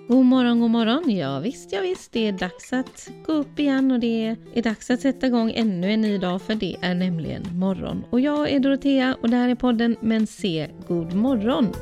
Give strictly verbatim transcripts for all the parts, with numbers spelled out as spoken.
God morgon, god morgon. Ja visst, ja visst. Det är dags att gå upp igen och det är dags att sätta igång ännu en ny dag, för det är nämligen morgon. Och jag är Dorotea och det här är podden Men se, god morgon.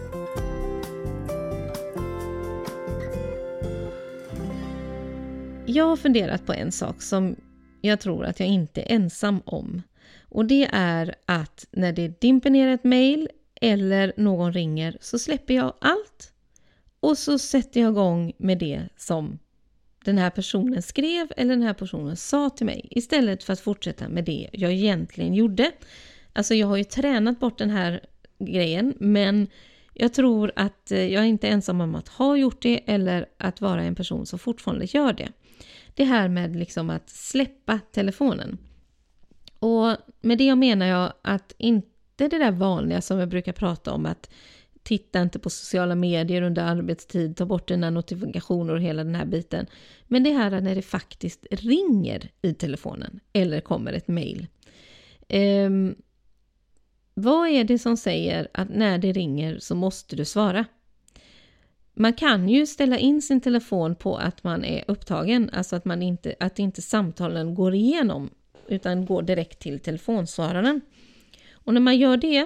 Jag har funderat på en sak som jag tror att jag inte är ensam om. Och det är att när det dimper ner ett mejl eller någon ringer så släpper jag allt. Och så sätter jag igång med det som den här personen skrev eller den här personen sa till mig. Istället för att fortsätta med det jag egentligen gjorde. Alltså jag har ju tränat bort den här grejen. Men jag tror att jag är inte ensam om att ha gjort det. Eller att vara en person som fortfarande gör det. Det här med liksom att släppa telefonen. Och med det menar jag att inte det där vanliga som jag brukar prata om, att titta inte på sociala medier under arbetstid, ta bort dina notifikationer och hela den här biten. Men det här är när det faktiskt ringer i telefonen eller kommer ett mejl. Um, vad är det som säger att när det ringer så måste du svara? Man kan ju ställa in sin telefon på att man är upptagen, alltså att, man inte, att inte samtalen går igenom utan går direkt till telefonsvararen. Och när man gör det,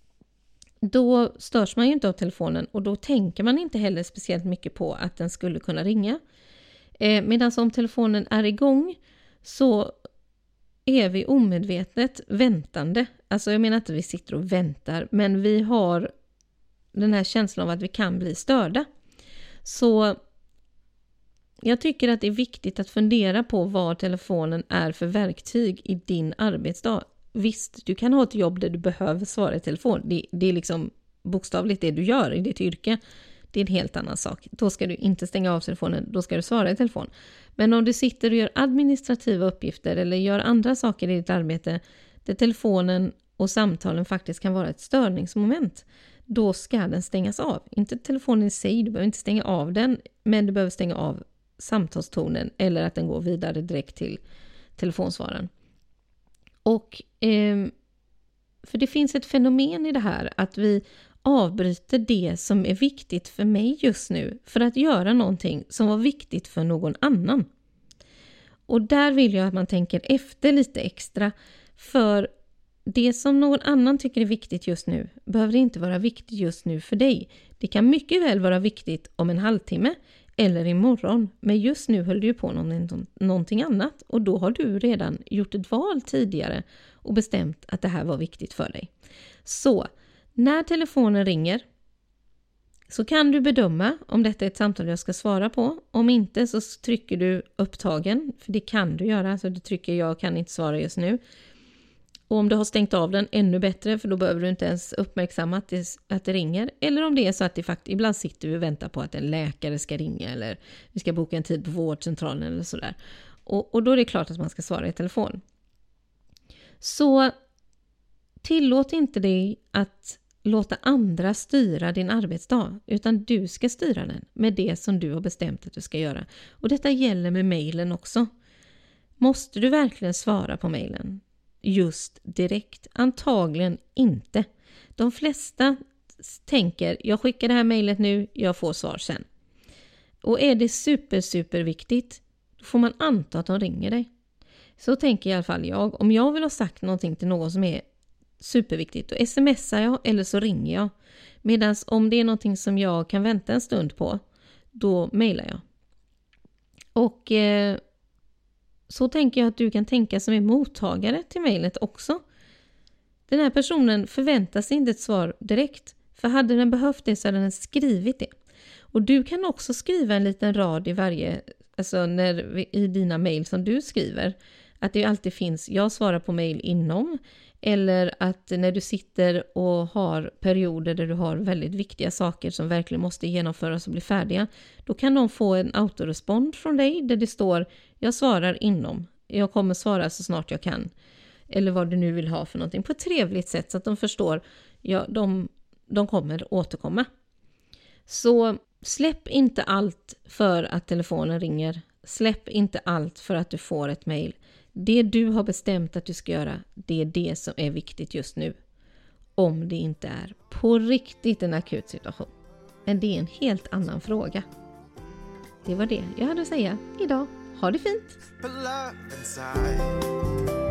då störs man ju inte av telefonen och då tänker man inte heller speciellt mycket på att den skulle kunna ringa. Eh, medan om telefonen är igång så är vi omedvetet väntande. Alltså jag menar inte att vi sitter och väntar, men vi har den här känslan av att vi kan bli störda. Så jag tycker att det är viktigt att fundera på vad telefonen är för verktyg i din arbetsdag. Visst, du kan ha ett jobb där du behöver svara i telefon. Det, det är liksom bokstavligt det du gör i ditt yrke. Det är en helt annan sak. Då ska du inte stänga av telefonen, då ska du svara i telefon. Men om du sitter och gör administrativa uppgifter eller gör andra saker i ditt arbete där telefonen och samtalen faktiskt kan vara ett störningsmoment, då ska den stängas av. Inte telefonen i sig, du behöver inte stänga av den, men du behöver stänga av samtalstonen eller att den går vidare direkt till telefonsvararen. Och eh, för det finns ett fenomen i det här att vi avbryter det som är viktigt för mig just nu för att göra någonting som var viktigt för någon annan. Och där vill jag att man tänker efter lite extra, för det som någon annan tycker är viktigt just nu behöver inte vara viktigt just nu för dig. Det kan mycket väl vara viktigt om en halvtimme eller imorgon, men just nu höll du ju på någonting, någonting annat och då har du redan gjort ett val tidigare och bestämt att det här var viktigt för dig. Så när telefonen ringer så kan du bedöma om detta är ett samtal jag ska svara på. Om inte så trycker du upptagen, för det kan du göra, så du trycker jag kan inte svara just nu. Och om du har stängt av den, ännu bättre, för då behöver du inte ens uppmärksamma att det, att det ringer. Eller om det är så att det faktiskt, ibland sitter vi och väntar på att en läkare ska ringa eller vi ska boka en tid på vårdcentralen eller sådär. Och, och då är det klart att man ska svara i telefon. Så tillåt inte dig att låta andra styra din arbetsdag, utan du ska styra den med det som du har bestämt att du ska göra. Och detta gäller med mejlen också. Måste du verkligen svara på mejlen just direkt? Antagligen inte. De flesta tänker, jag skickar det här mejlet nu, jag får svar sen. Och är det super super viktigt, då får man anta att de ringer dig. Så tänker i alla fall jag. Om jag vill ha sagt någonting till någon som är superviktigt, då smsar jag eller så ringer jag. Medan om det är någonting som jag kan vänta en stund på, då mejlar jag. Och eh, så tänker jag att du kan tänka som är mottagare till mejlet också. Den här personen förväntar sig inte ett svar direkt. För hade den behövt det så hade den skrivit det. Och du kan också skriva en liten rad i varje, alltså när, i dina mejl som du skriver. Att det alltid finns, jag svarar på mejl inom. Eller att när du sitter och har perioder där du har väldigt viktiga saker som verkligen måste genomföras och bli färdiga. Då kan de få en autorespond från dig där det står, jag svarar inom. Jag kommer svara så snart jag kan. Eller vad du nu vill ha för någonting. På ett trevligt sätt så att de förstår, ja, de, de kommer återkomma. Så släpp inte allt för att telefonen ringer. Släpp inte allt för att du får ett mejl. Det du har bestämt att du ska göra, det är det som är viktigt just nu. Om det inte är på riktigt en akut situation. Men det är en helt annan fråga. Det var det jag hade att säga idag. Ha det fint! Put love inside.